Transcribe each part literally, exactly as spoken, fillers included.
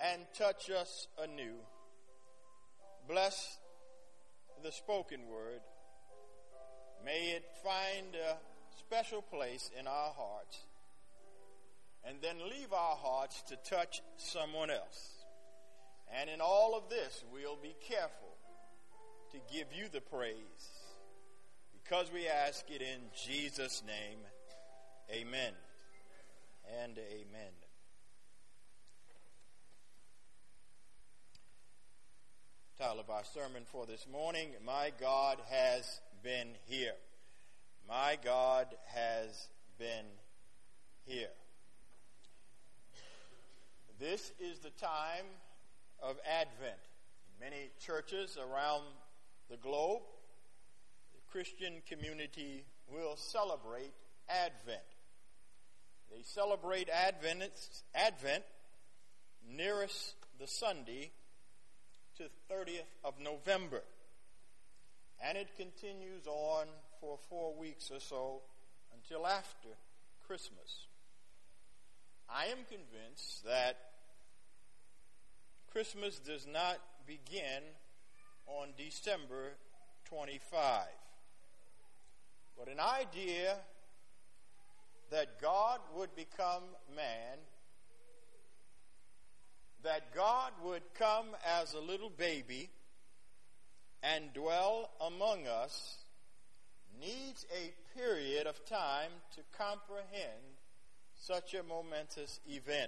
and touch us anew. Bless the spoken word. May it find a special place in our hearts, and then leave our hearts to touch someone else. And in all of this, we'll be careful to give you the praise, because we ask it in Jesus' name. Amen and amen. Title of our sermon for this morning: My God has been here. My God has been here. This is the time of Advent. In many churches around the globe, the Christian community will celebrate Advent. They celebrate Advent, Advent nearest the Sunday to thirtieth of November. And it continues on for four weeks or so until after Christmas. I am convinced that Christmas does not begin on December twenty-fifth, but an idea that God would become man, that God would come as a little baby and dwell among us, needs a period of time to comprehend such a momentous event.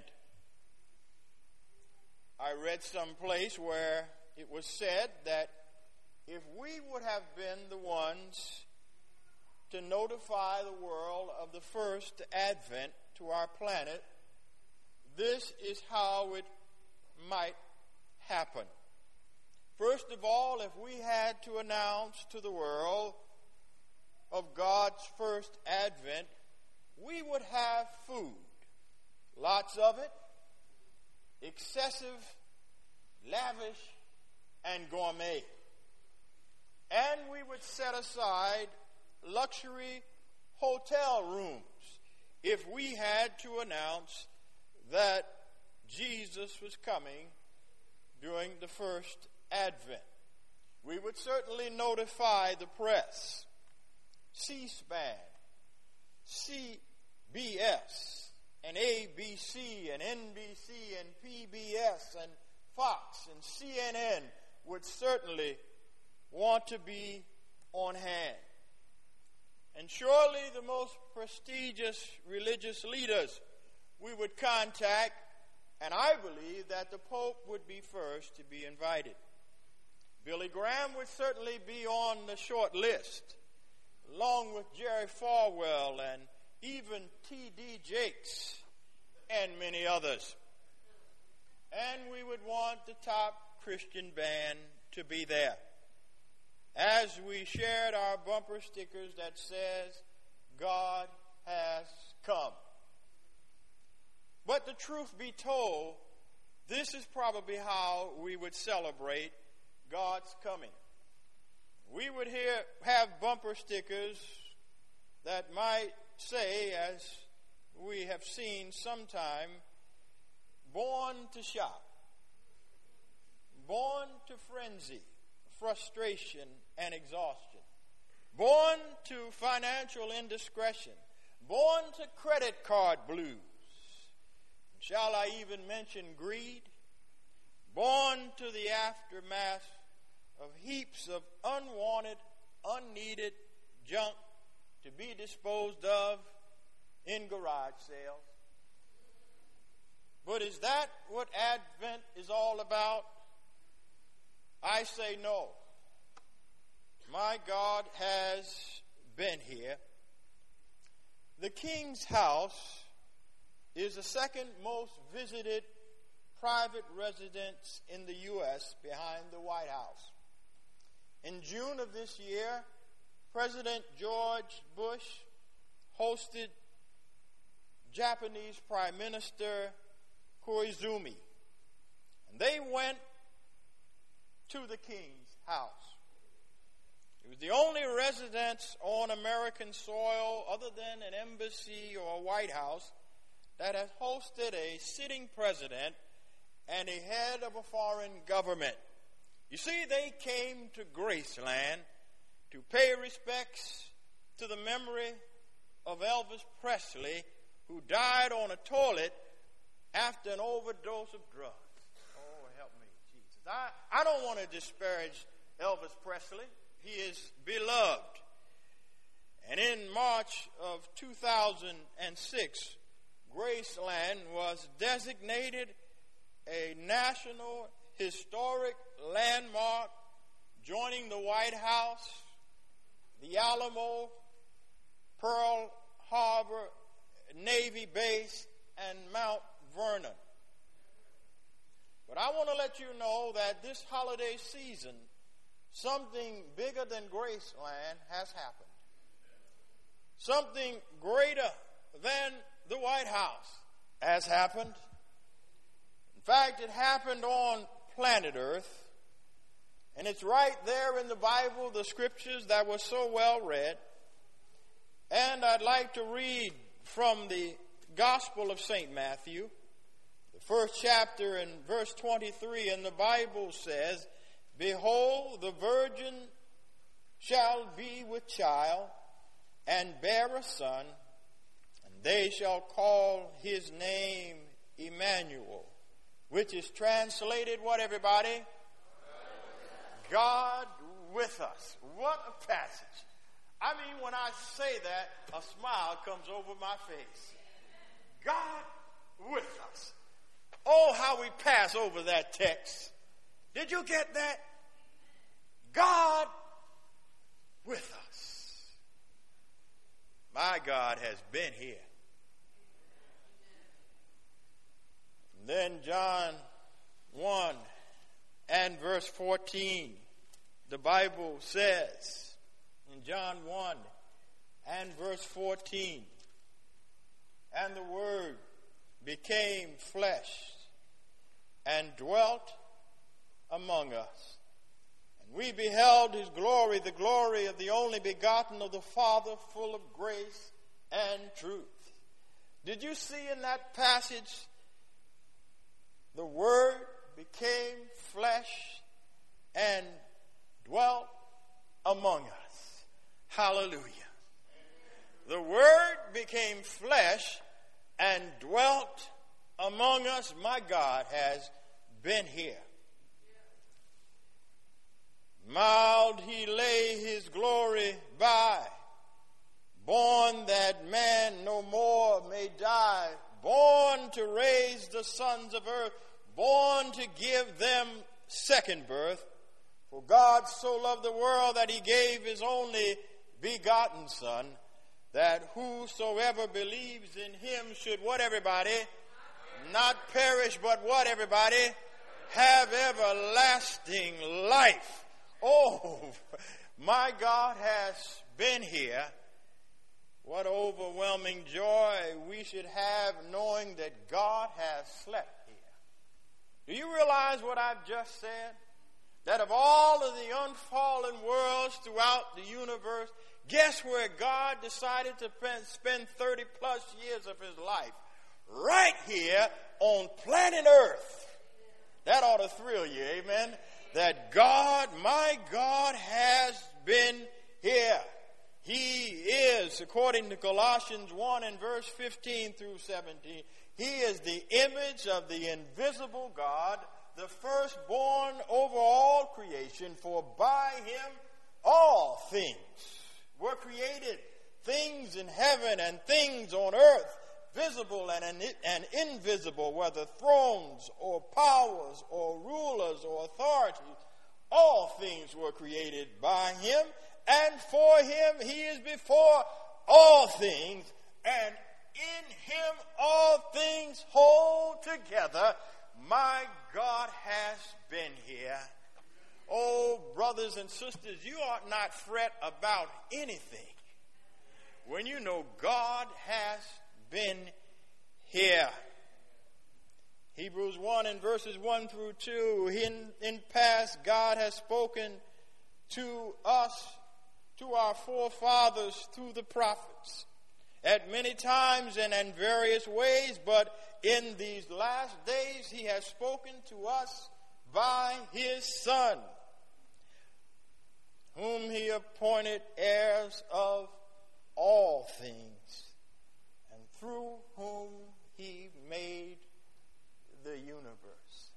I read someplace where it was said that if we would have been the ones to notify the world of the first advent to our planet, this is how it might happen. First of all, if we had to announce to the world of God's first advent, we would have food, lots of it, excessive, lavish, and gourmet. And we would set aside luxury hotel rooms if we had to announce that Jesus was coming during the first advent. We would certainly notify the press, C-SPAN, C B S, and A B C, and N B C, and P B S, and Fox, and C N N would certainly want to be on hand. And surely the most prestigious religious leaders we would contact, and I believe that the Pope would be first to be invited. Billy Graham would certainly be on the short list, along with Jerry Falwell and even T D Jakes and many others. And we would want the top Christian band to be there, as we shared our bumper stickers that says, God has come. But the truth be told, this is probably how we would celebrate God's coming. We would hear, have bumper stickers that might say, as we have seen sometime, born to shop, born to frenzy, frustration, and exhaustion, born to financial indiscretion, born to credit card blues. Shall I even mention greed? Born to the aftermath of heaps of unwanted, unneeded junk to be disposed of in garage sales. But is that what Advent is all about? I say no. My God has been here. The King's house is the second most visited private residence in the U S behind the White House. In June of this year, President George Bush hosted Japanese Prime Minister Koizumi, and they went to the King's house. It was the only residence on American soil other than an embassy or a White House that has hosted a sitting president and a head of a foreign government. You see, they came to Graceland to pay respects to the memory of Elvis Presley, who died on a toilet after an overdose of drugs. Oh, help me, Jesus. I, I don't want to disparage Elvis Presley. He is beloved. And in March of two thousand six, Graceland was designated a National Historic Landmark, joining the White House, the Alamo, Pearl Harbor, Navy Base, and Mount Vernon. But I want to let you know that this holiday season, something bigger than Graceland has happened. Something greater than the White House has happened. In fact, it happened on planet Earth. And it's right there in the Bible, the scriptures that were so well read. And I'd like to read from the Gospel of Saint Matthew, the first chapter and verse twenty-three, and the Bible says, "Behold, the virgin shall be with child, and bear a son, and they shall call his name Emmanuel," which is translated, what, everybody? God with us. What a passage. I mean, when I say that, a smile comes over my face. God with us. Oh, how we pass over that text. Did you get that? God with us. My God has been here. And then John one and verse fourteen, the Bible says in John one and verse fourteen, "And the Word became flesh and dwelt among us. And we beheld his glory, the glory of the only begotten of the Father, full of grace and truth." Did you see in that passage, the Word became flesh and dwelt among us? Hallelujah. The Word became flesh and dwelt among us. My God has been here. Mild he lay his glory by, born that man no more may die, born to raise the sons of earth, born to give them second birth. For God so loved the world that he gave his only begotten Son, that whosoever believes in him should, what, everybody? Not perish, but what, everybody? Have everlasting life. Oh, my God has been here. What overwhelming joy we should have knowing that God has slept here. Do you realize what I've just said? That of all of the unfallen worlds throughout the universe, guess where God decided to spend thirty plus years of his life? Right here on planet Earth. That ought to thrill you, amen? That God, my God, has been here. He is, according to Colossians one and verse fifteen through seventeen, he is the image of the invisible God, the firstborn over all creation, for by him all things were created, things in heaven and things on earth, visible and, and invisible, whether thrones or powers or rulers or authorities. All things were created by him, and for him he is before all things, and in him all things hold together. My God has been here. Oh, brothers and sisters, you ought not fret about anything when you know God has been here. Hebrews one and verses one through two. In, in past, God has spoken to us, to our forefathers through the prophets. at many times and in various ways, but in these last days he has spoken to us by his Son, whom he appointed heirs of all things, and through whom he made the universe.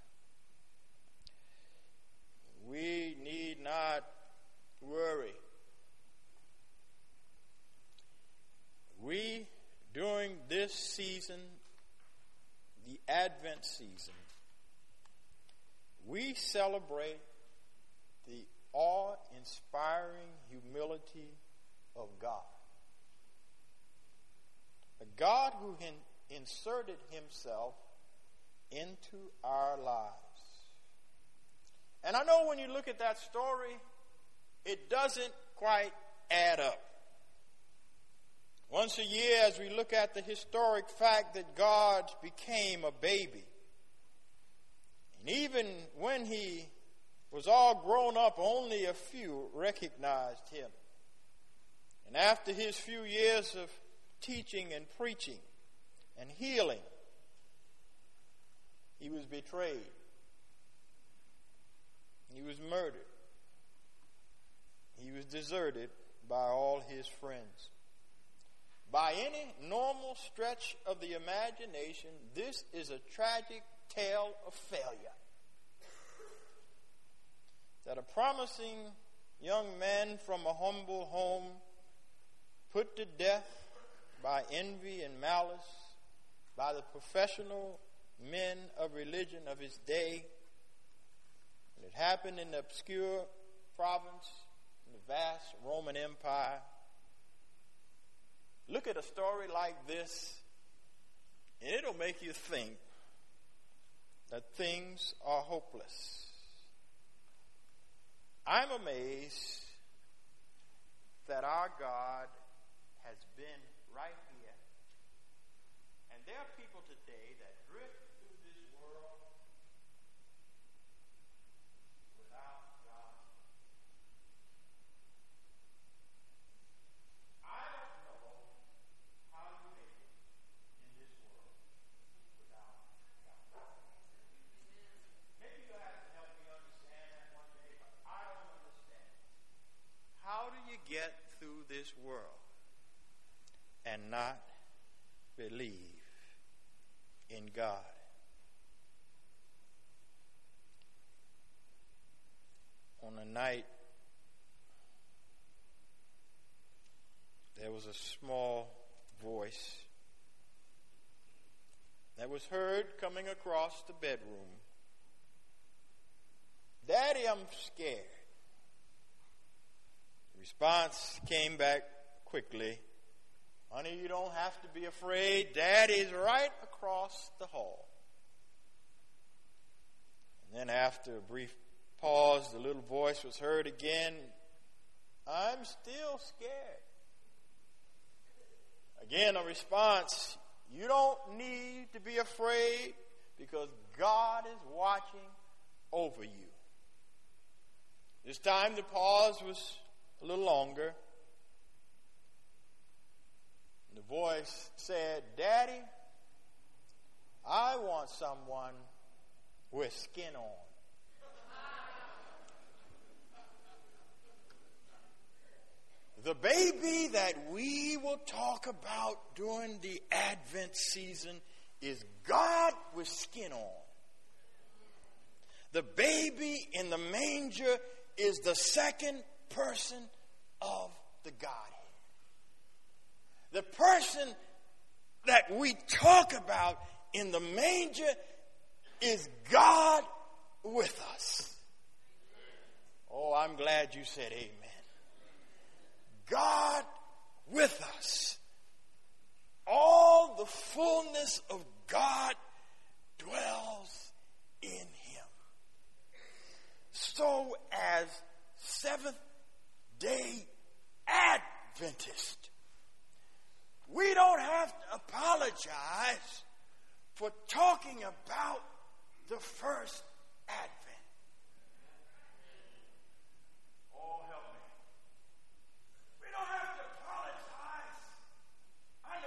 We need not worry. We, during this season, the Advent season, we celebrate the awe-inspiring humility of God. A God who in, inserted himself into our lives. And I know when you look at that story, it doesn't quite add up. Once a year, as we look at the historic fact that God became a baby, and even when he was all grown up, only a few recognized him. And after his few years of teaching and preaching and healing, he was betrayed. He was murdered. He was deserted by all his friends. By any normal stretch of the imagination, this is a tragic tale of failure. That a promising young man from a humble home, put to death by envy and malice by the professional men of religion of his day. And it happened in the obscure province in the vast Roman Empire. Look at a story like this, and it'll make you think that things are hopeless. I'm amazed that our God has been right here. And there are people today that drift through this world without God. I don't know how you make it in this world without God. Maybe you'll have to help me understand that one day, but I don't understand. How do you get through this world and not believe in God? On a night, there was a small voice that was heard coming across the bedroom. "Daddy, I'm scared." The response came back quickly. "Honey, you don't have to be afraid. Daddy's right across the hall." And then after a brief pause, the little voice was heard again. "I'm still scared." Again, a response. "You don't need to be afraid because God is watching over you." This time the pause was a little longer. The voice said, "Daddy, I want someone with skin on." The baby that we will talk about during the Advent season is God with skin on. The baby in the manger is the second person of the Godhead. The person that we talk about in the manger is God with us. Oh, I'm glad you said amen. God with us. All the fullness of God dwells in him. So as Seventh-day Adventists, we don't have to apologize for talking about the first Advent. Oh, help me. We don't have to apologize. I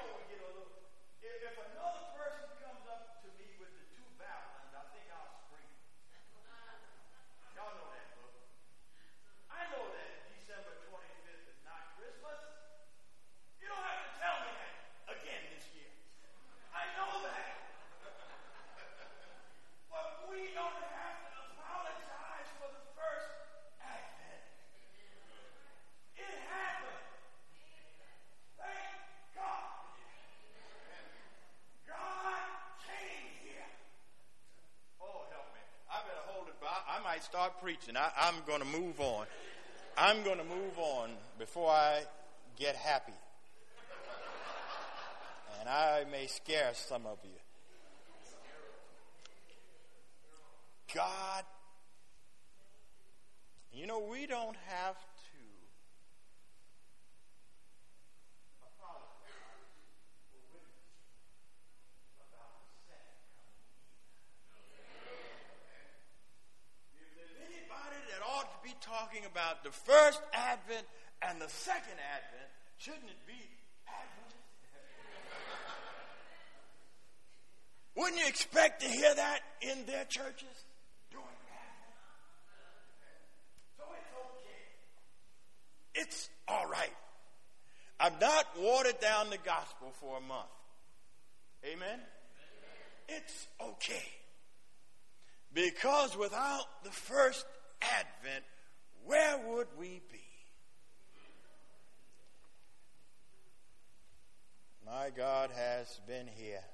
I might start preaching. I, I'm going to move on. I'm going to move on before I get happy. And I may scare some of you. God, you know, we don't have to apologize for witness about the second coming. If there's anybody that ought to be talking about the first advent and the second advent, shouldn't it be Advent? Wouldn't you expect to hear that in their churches? It's all right. I've not watered down the gospel for a month. Amen? Amen? It's okay. Because without the first advent, where would we be? My God has been here.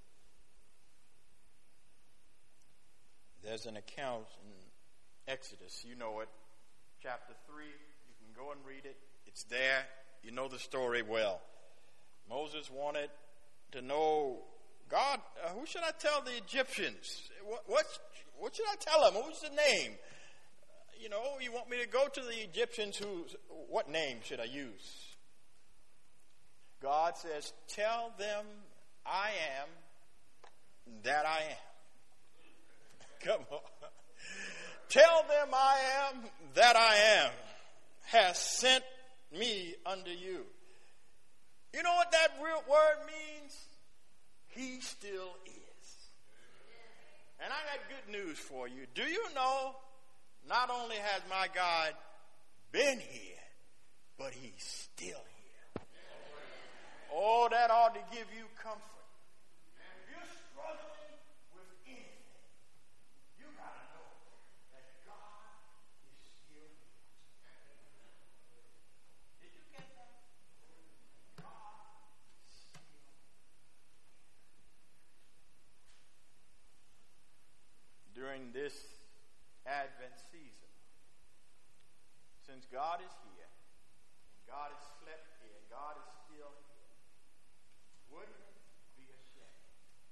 There's an account in Exodus. You know it. Chapter three. Go and read it. It's there. You know the story well. Moses wanted to know, God, uh, who should I tell the Egyptians? What, what, what should I tell them? What's the name? Uh, you know, you want me to go to the Egyptians who, what name should I use? God says, tell them I am that I am. Come on. Tell them I am that I am has sent me unto you. You know what that real word means? He still is. And I got good news for you. Do you know, not only has my God been here, but he's still here. Oh, that ought to give you comfort. If you're struggling with anything, you got to know that God is still here. During this Advent season, since God is here, and God has slept here, and God is still here, wouldn't it be a shame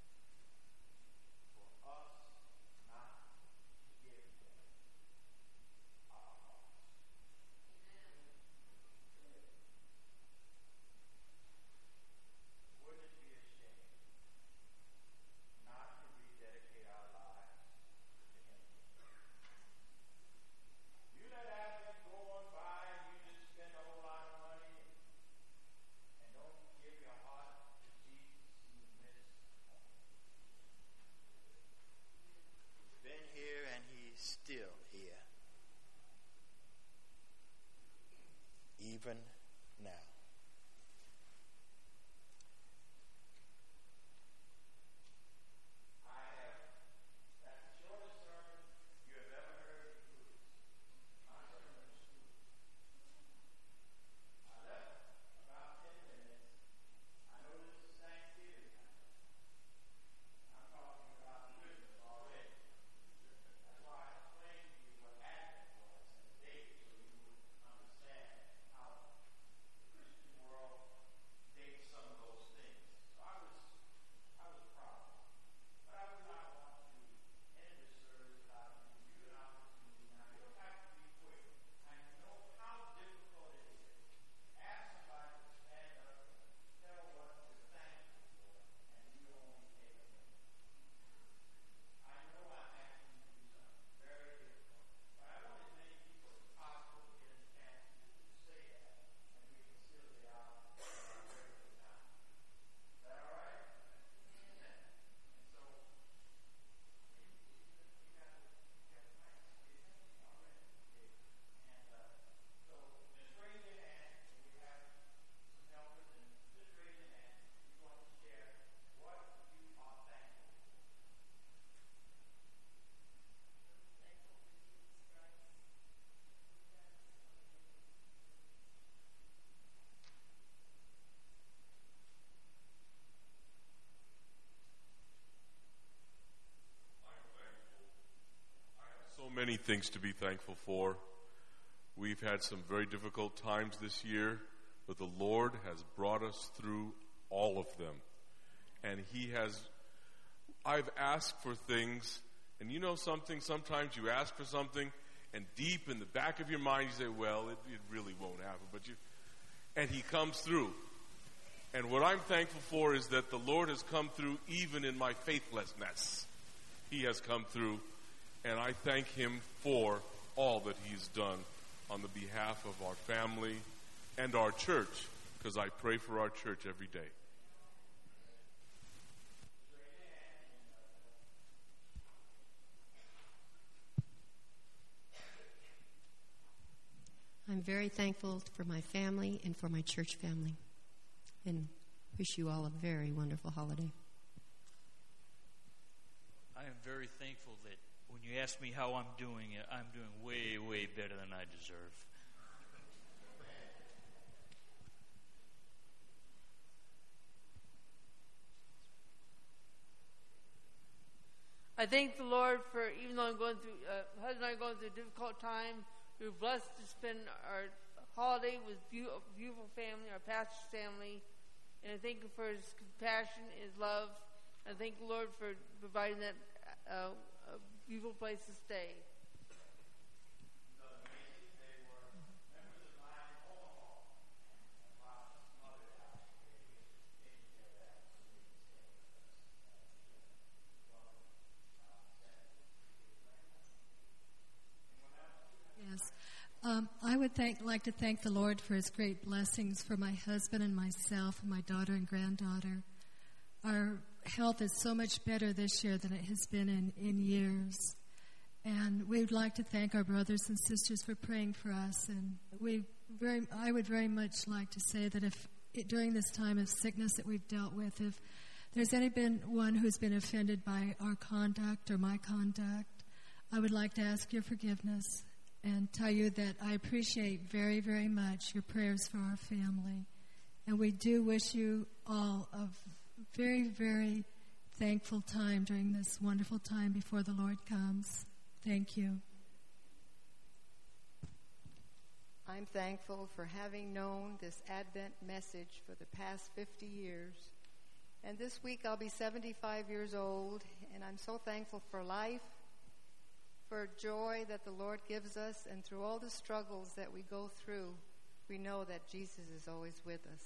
for us not to give him our hearts? Wouldn't it be a shame not to rededicate our lives? You let Advent go on by and you just spend a whole lot of money and don't give your heart to Jesus in the midst. He's been here and he's still here. Even now. many things to be thankful for. We've had some very difficult times this year, but the Lord has brought us through all of them. And He has, I've asked for things, and you know something, sometimes you ask for something, and deep in the back of your mind you say, well, it, it really won't happen, but you, and He comes through. And what I'm thankful for is that the Lord has come through even in my faithlessness. He has come through, and I thank Him for all that He's done on the behalf of our family and our church, because I pray for our church every day. I'm very thankful for my family and for my church family, and wish you all a very wonderful holiday. I am very thankful that when you ask me how I'm doing, I'm doing way, way better than I deserve. I thank the Lord for, even though I'm going through, uh, my husband and I are going through a difficult time, we were blessed to spend our holiday with beautiful, beautiful family, our pastor's family, and I thank Him for His compassion, His love. I thank the Lord for providing that uh, a beautiful place to stay. Yes. Um, I would thank, like to thank the Lord for His great blessings for my husband and myself and my daughter and granddaughter. Our health is so much better this year than it has been in, in years. And we would like to thank our brothers and sisters for praying for us. And we very, I would very much like to say that if it, during this time of sickness that we've dealt with, if there's any been one who's been offended by our conduct or my conduct, I would like to ask your forgiveness and tell you that I appreciate very, very much your prayers for our family. And we do wish you all a very, very thankful time during this wonderful time before the Lord comes. Thank you. I'm thankful for having known this Advent message for the past fifty years. And this week I'll be seventy-five years old, and I'm so thankful for life, for joy that the Lord gives us, and through all the struggles that we go through, we know that Jesus is always with us.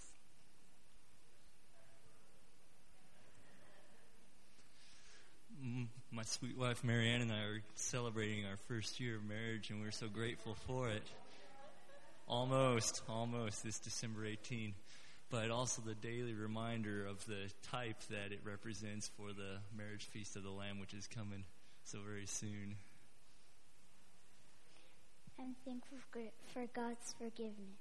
My sweet wife Marianne and I are celebrating our first year of marriage, and we're so grateful for it. Almost, almost this December eighteenth. But also the daily reminder of the type that it represents for the marriage feast of the Lamb, which is coming so very soon. I'm thankful for God's forgiveness.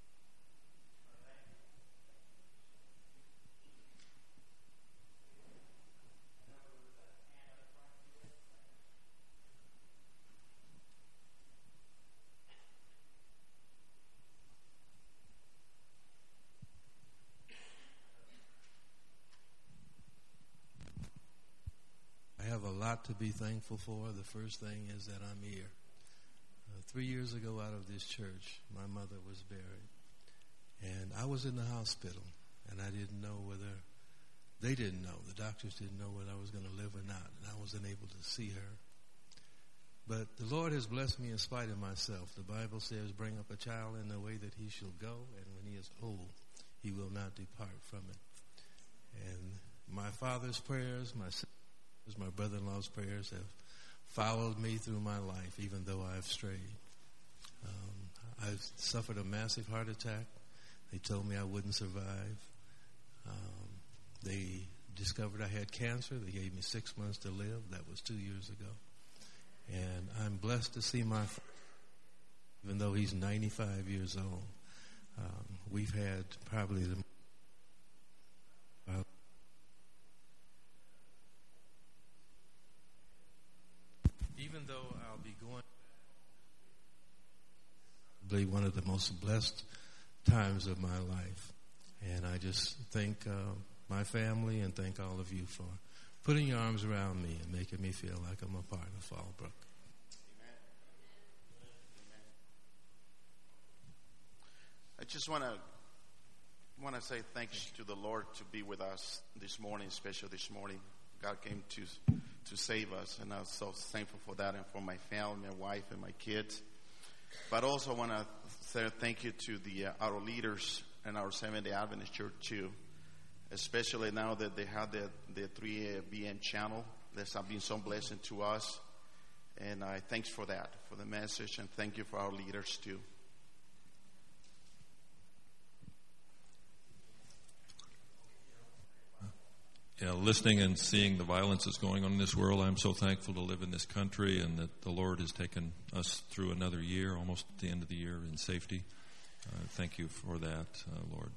I have a lot to be thankful for. The first thing is that I'm here. Uh, three years ago out of this church, my mother was buried. And I was in the hospital, and I didn't know whether, they didn't know, the doctors didn't know whether I was going to live or not, and I wasn't able to see her. But the Lord has blessed me in spite of myself. The Bible says, bring up a child in the way that he shall go, and when he is old, he will not depart from it. And my father's prayers, my sister's, my brother-in-law's prayers have followed me through my life, even though I have strayed. Um, I suffered a massive heart attack. They told me I wouldn't survive. Um, they discovered I had cancer. They gave me six months to live. That was two years ago. And I'm blessed to see my father, even though he's ninety-five years old. Um, we've had probably the uh, even though I'll be going, probably one of the most blessed times of my life. And I just thank uh, my family and thank all of you for putting your arms around me and making me feel like I'm a part of Fallbrook. Amen. just want to want to say thanks to the Lord to be with us this morning, especially this morning. God came to to save us, and I'm so thankful for that, and for my family, my wife, and my kids. But also want to say thank you to the uh, our leaders and our Seventh-day Adventist Church too, especially now that they have the the three B N channel. That's been some blessing to us, and I uh, thanks for that, for the message, and thank you for our leaders too. Yeah, listening and seeing the violence that's going on in this world, I'm so thankful to live in this country and that the Lord has taken us through another year, almost at the end of the year, in safety. Uh, thank you for that, uh, Lord.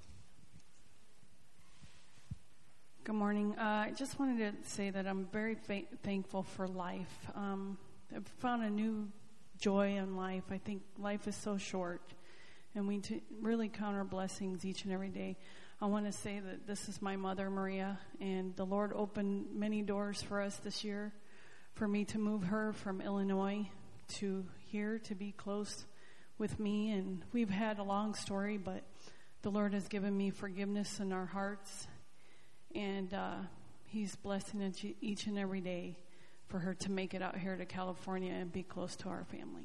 Good morning. Uh, I just wanted to say that I'm very fa- thankful for life. Um, I've found a new joy in life. I think life is so short, and we t- really count our blessings each and every day. I want to say that this is my mother, Maria, and the Lord opened many doors for us this year for me to move her from Illinois to here to be close with me. And we've had a long story, but the Lord has given me forgiveness in our hearts, and uh, He's blessing each and every day for her to make it out here to California and be close to our family.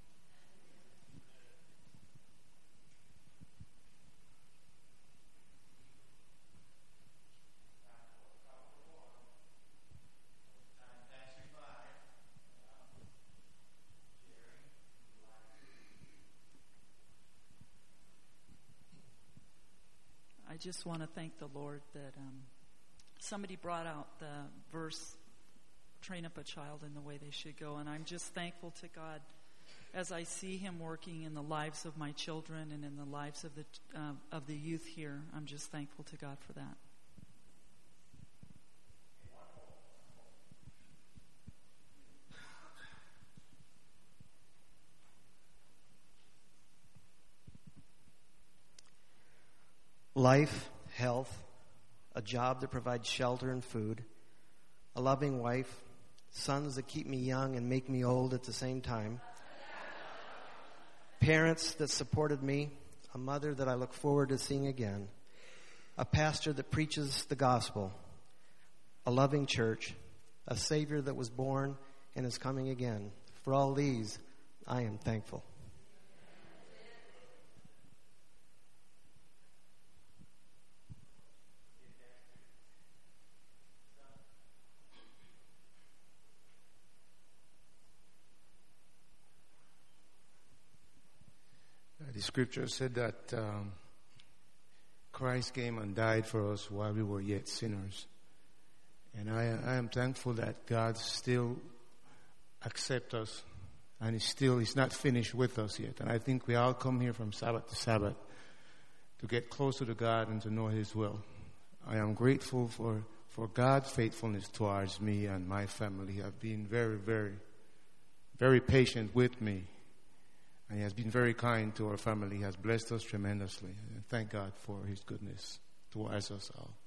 I just want to thank the Lord that um, somebody brought out the verse, train up a child in the way they should go. And I'm just thankful to God as I see Him working in the lives of my children and in the lives of the uh, of the youth here. I'm just thankful to God for that. Life, health, a job that provides shelter and food, a loving wife, sons that keep me young and make me old at the same time, parents that supported me, a mother that I look forward to seeing again, a pastor that preaches the gospel, a loving church, a Savior that was born and is coming again. For all these, I am thankful. The scripture said that um, Christ came and died for us while we were yet sinners. And I, I am thankful that God still accepts us, and He's still, He's not finished with us yet. And I think we all come here from Sabbath to Sabbath to get closer to God and to know His will. I am grateful for, for God's faithfulness towards me and my family. He has been very, very, very patient with me. And He has been very kind to our family. He has blessed us tremendously. And thank God for His goodness towards us all.